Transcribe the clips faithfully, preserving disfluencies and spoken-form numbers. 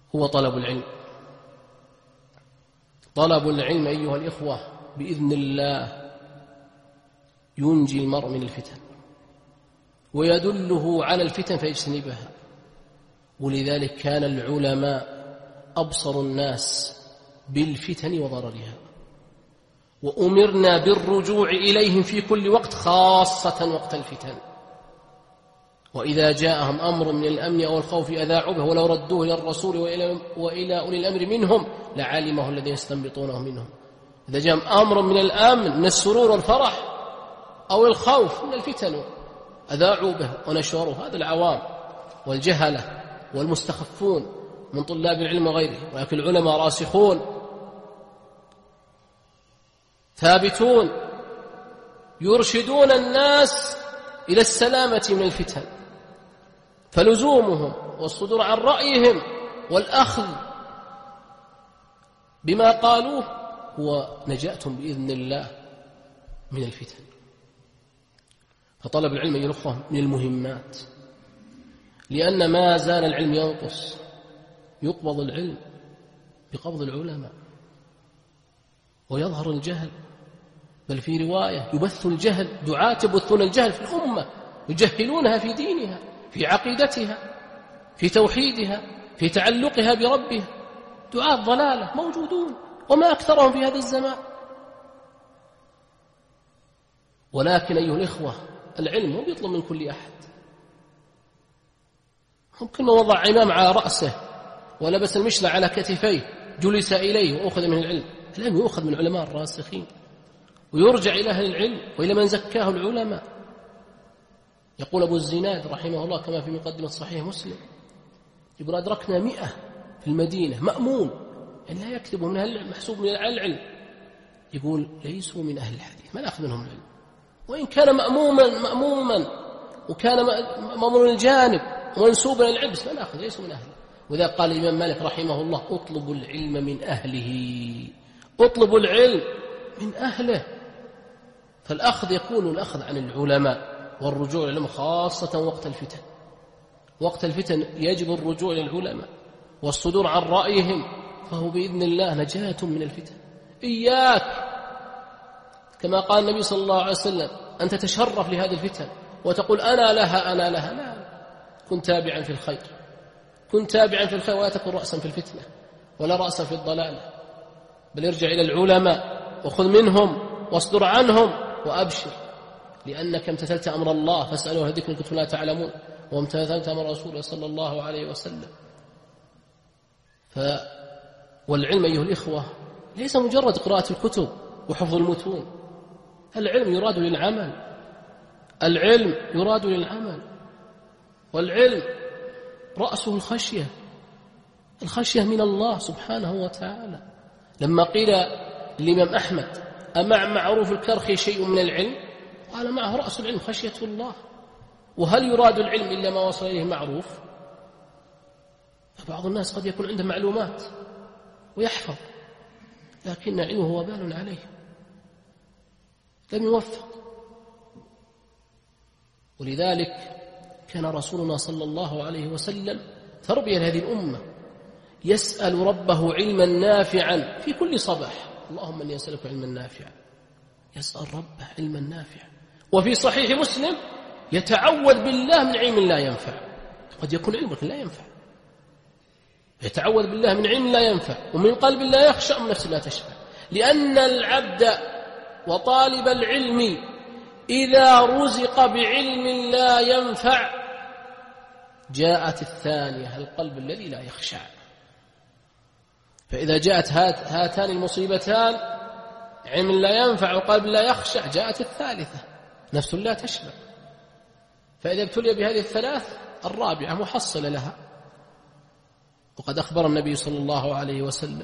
هو طلب العلم. طلب العلم أيها الإخوة بإذن الله ينجي المرء من الفتن ويدله على الفتن فيجتنبها. ولذلك كان العلماء أبصر الناس بالفتن وضررها، وأمرنا بالرجوع إليهم في كل وقت خاصة وقت الفتن. وإذا جاءهم أمر من الأمن أو الخوف أذاعوا به ولو ردوه إلى الرسول وإلى, وإلى أولي الأمر منهم لعلمه الذين يستنبطونه منهم. إذا جاءهم أمر من الأمن من السرور والفرح أو الخوف من الفتن أذاعوا به ونشروه. هذا العوام والجهلة والمستخفون من طلاب العلم وغيره، ولكن العلماء راسخون ثابتون يرشدون الناس إلى السلامة من الفتن، فلزومهم والصدور عن رأيهم والأخذ بما قالوه هو نجاتهم بإذن الله من الفتن. فطلب العلم يلقى من المهمات، لأن ما زال العلم ينقص. يقبض العلم بقبض العلماء ويظهر الجهل، بل في رواية يبث الجهل، دعاة يبثون الجهل في الأمة، يجهلونها في دينها، في عقيدتها، في توحيدها، في تعلقها بربها. دعاة ضلالة موجودون وما أكثرهم في هذا الزمان. ولكن أيها الإخوة العلم هو يطلب من كل أحد. ممكن ما وضع عمام على رأسه ولبس المشلة على كتفيه جلس إليه وأخذ من العلم. العلم يؤخذ من العلماء الراسخين ويرجع إلى أهل العلم وإلى من زكاه العلماء. يقول أبو الزناد رحمه الله كما في مقدمة صحيح مسلم، يقول أدركنا مئة في المدينة مأمون، يعني لا يكتب من أهل العلم، محسوب من العلم. يقول ليسوا من أهل الحديث، ما نأخذ منهم العلم، وإن كان مأموما مأموما وكان مأمون الجانب ومنسوبا للعلم، ما نأخذ، ليسوا من أهله. وذا قال الإمام مالك رحمه الله اطلبوا العلم من أهله، اطلبوا العلم من أهله. فالأخذ يكون الأخذ عن العلماء والرجوع إليهم خاصة وقت الفتن. وقت الفتن يجب الرجوع إلى العلماء والصدور عن رأيهم، فهو بإذن الله نجاة من الفتن. إياك كما قال النبي صلى الله عليه وسلم أن تتشرف لهذه الفتن وتقول أنا لها أنا لها، لا، كن تابعا في الخير، كن تابعا في الخير، ولا تكن رأسا في الفتنة ولا رأسا في الضلال، بل ارجع إلى العلماء وخذ منهم واصدر عنهم وأبشر، لأنك امتثلت أمر الله فاسألوا أهل الذكر إن كنتم لا تعلمون، وامتثلت أمر رسوله صلى الله عليه وسلم. ف والعلم أيها الإخوة ليس مجرد قراءة الكتب وحفظ المتون، العلم يراد للعمل، العلم يراد للعمل، والعلم رأسه الخشية، الخشية من الله سبحانه وتعالى. لما قيل للإمام أحمد أمع معروف الكرخ شيء من العلم؟ قال معه رأس العلم خشية الله. وهل يراد العلم إلا ما وصل إليه معروف؟ فبعض الناس قد يكون عنده معلومات ويحفظ، لكن علمه وبال عليه، لم يوفق. ولذلك كان رسولنا صلى الله عليه وسلم تربية لهذه الأمة، يسأل ربه علما نافعا في كل صباح، اللهم أني أسألك علما نافعا، يسأل ربه علما نافعا. وفي صحيح مسلم يتعوذ بالله من علم لا ينفع، قد يكون علمك لا ينفع، يتعوذ بالله من علم لا ينفع ومن قلب لا يخشع ومن نفس لا تشفع. لأن العبد وطالب العلم إذا رزق بعلم لا ينفع جاءت الثانية القلب الذي لا يخشع. فإذا جاءت هاتان المصيبتان علم لا ينفع وقلب لا يخشع جاءت الثالثة نفس لا تشبع. فإذا ابتلي بهذه الثلاث الرابعة محصلة لها. وقد أخبر النبي صلى الله عليه وسلم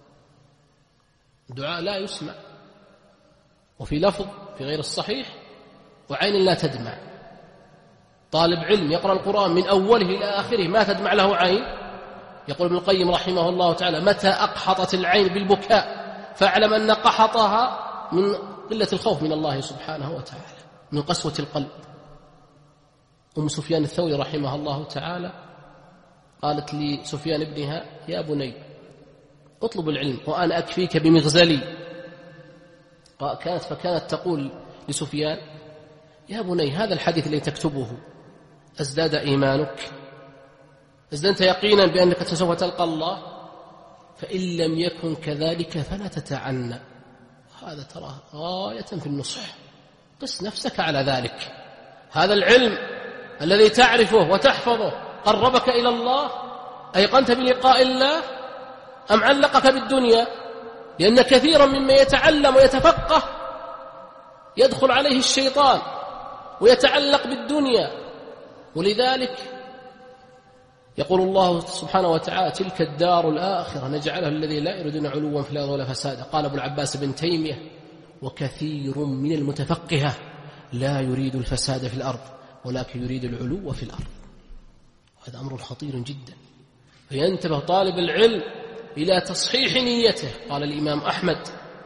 دعاء لا يسمع، وفي لفظ في غير الصحيح وعين لا تدمع. طالب علم يقرأ القرآن من أوله إلى آخره ما تدمع له عين. يقول ابن القيم رحمه الله تعالى متى أقحطت العين بالبكاء فاعلم أن قحطها من قلة الخوف من الله سبحانه وتعالى، من قسوة القلب. أم سفيان الثوري رحمه الله تعالى قالت لي سفيان ابنها: يا بني اطلب العلم وأنا أكفيك بمغزلي. كانت فكانت تقول لسفيان: يا بني هذا الحديث الذي تكتبه ازداد إيمانك؟ ازددت يقينا بأنك سوف تلقى الله؟ فإن لم يكن كذلك فلا تتعنى. هذا ترى غاية في النصح. قس نفسك على ذلك. هذا العلم الذي تعرفه وتحفظه قربك إلى الله؟ أيقنت بلقاء الله أم علقك بالدنيا؟ لأن كثيرا ممن يتعلم ويتفقه يدخل عليه الشيطان ويتعلق بالدنيا. ولذلك يقول الله سبحانه وتعالى: تلك الدار الآخرة نجعلها الذي لا يريدون علوا في الأرض ولا فسادا. قال ابو العباس بن تيمية: وكثير من المتفقهة لا يريد الفساد في الأرض ولكن يريد العلو في الأرض. هذا أمر خطير جدا. فينتبه طالب العلم إلى تصحيح نيته. قال الإمام أحمد: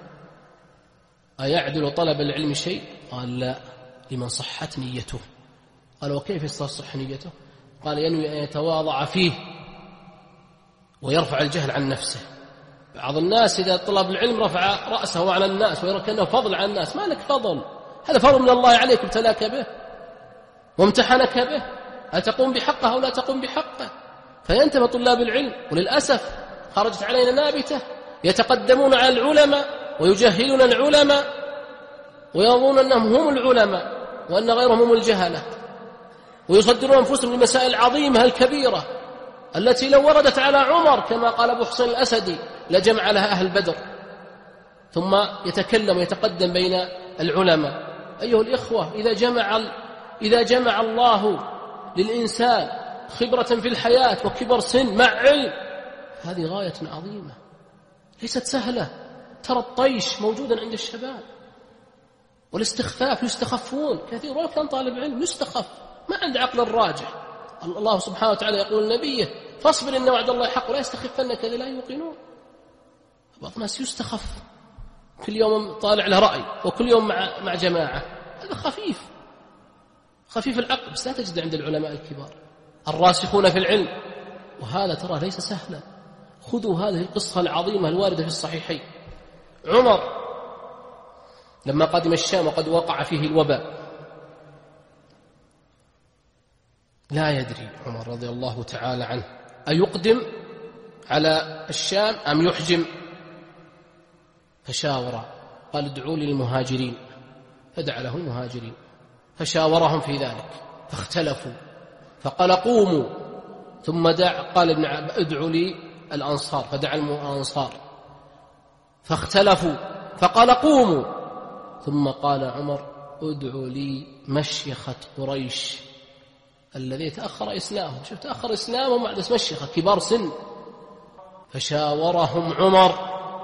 أيعدل طلب العلم شيء؟ قال: لا، لمن صحت نيته. قال: وكيف يصح نيته؟ قال: ينوي أن يتواضع فيه ويرفع الجهل عن نفسه. بعض الناس إذا طلب العلم رفع رأسه على الناس ويرى كأنه فضل على الناس. ما لك فضل، هذا فضل من الله عليك، ابتلاك به وامتحنك به، أتقوم بحقه أو لا تقوم بحقه. فينتبه طلاب العلم. وللأسف خرجت علينا نابتة يتقدمون على العلماء ويجهلون العلماء ويظنون أنهم هم العلماء وأن غيرهم هم الجهلة، ويصدرون أنفسهم لمسائل العظيمة الكبيرة التي لو وردت على عمر كما قال أبو حسين الأسدي لجمع لها أهل بدر. ثم يتكلم ويتقدم بين العلماء. أيها الإخوة، إذا جمع, إذا جمع الله للإنسان خبرة في الحياة وكبر سن مع علم، هذه غاية عظيمة ليست سهلة. ترى الطيش موجودا عند الشباب والاستخفاف، يستخفون كثير. ولو كان طالب علم يستخف، ما عند عقل الراجح. الله سبحانه وتعالى يقول لنبيه: فاصبر إن وعد الله حق ولا يستخفنك الذين لا يوقنون. بعض الناس يستخف، كل يوم طالع له رأي وكل يوم مع, مع جماعة. هذا خفيف خفيف العقل. بس لا تجد عند العلماء الكبار الراسخون في العلم. وهذا ترى ليس سهلا. خذوا هذه القصة العظيمة الواردة في الصحيحين. عمر لما قدم الشام وقد وقع فيه الوباء، لا يدري عمر رضي الله تعالى عنه أيقدم على الشام أم يحجم، فشاور. قال: ادعوا لي المهاجرين، فدعا له المهاجرين، فشاورهم في ذلك فاختلفوا، فقال: قوموا. ثم دع قال ابن عباس: ادعوا لي الأنصار، فدعا الأنصار، فاختلفوا، فقال: قوموا. ثم قال عمر: ادعوا لي مشيخة قريش الذي تأخر إسلامه. شوف، تأخر إسلامه بعد مشيخة كبار سن. فشاورهم عمر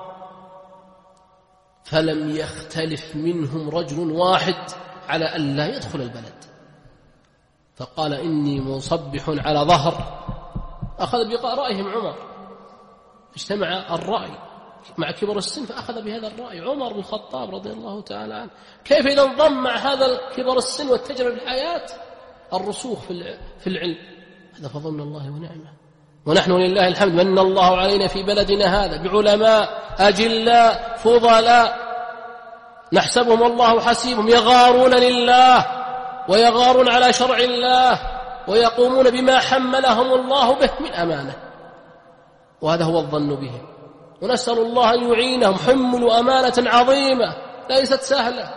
فلم يختلف منهم رجل واحد على أن لا يدخل البلد. فقال: إني مصبح على ظهر. أخذ برأيهم عمر، اجتمع الرأي مع كبر السن فأخذ بهذا الرأي عمر بن الخطاب رضي الله تعالى عنه. كيف إذا انضم مع هذا كبر السن والتجربة في الحياة الرسوخ في العلم؟ هذا فضل من الله ونعمه. ونحن لله الحمد من الله علينا في بلدنا هذا بعلماء أجلاء فضلاء نحسبهم والله حسيبهم، يغارون لله ويغارون على شرع الله ويقومون بما حملهم الله به من أمانة. وهذا هو الظن بهم، ونسأل الله أن يعينهم. حملوا أمانة عظيمة ليست سهلة،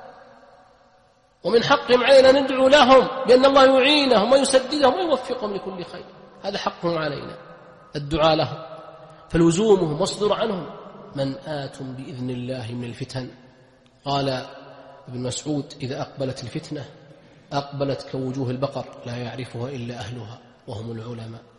ومن حقهم علينا ندعو لهم بأن الله يعينهم ويسددهم ويوفقهم لكل خير. هذا حقهم علينا الدعاء لهم. فلزومهم واصدر عنهم منآت بإذن الله من الفتن. قال ابن مسعود: إذا أقبلت الفتنة أقبلت كوجوه البقر لا يعرفها إلا أهلها وهم العلماء.